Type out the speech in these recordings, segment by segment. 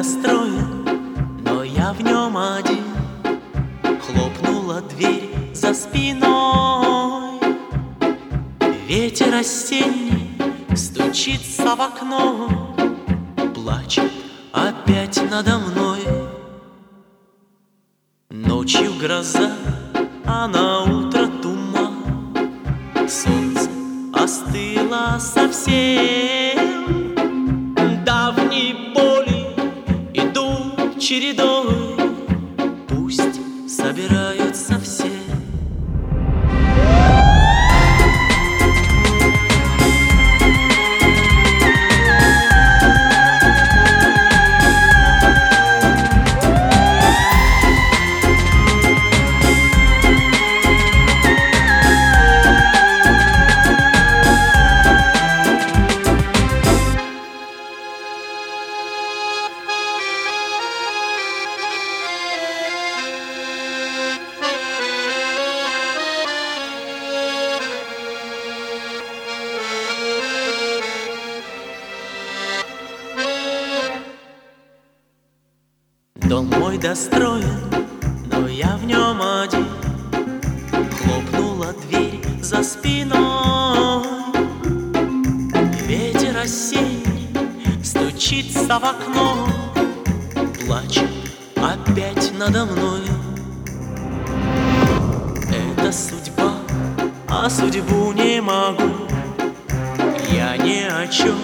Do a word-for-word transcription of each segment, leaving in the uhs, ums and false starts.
достроен, но я в нем один. Хлопнула дверь за спиной. Ветер осенний стучится в окно, плачет опять надо мной. Ночью гроза, а на утро туман. Солнце остыло совсем. Давние боли идут чередой, пусть собираются все. Дом мой достроен, но я в нем один. Хлопнула дверь за спиной. Ветер осенний стучится в окно, плачет опять надо мной. Это судьба, а судьбу не могу я ни о чем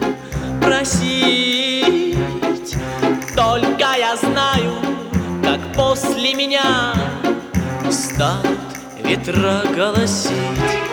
просить. Только я знаю, как после меня станут ветра голосить.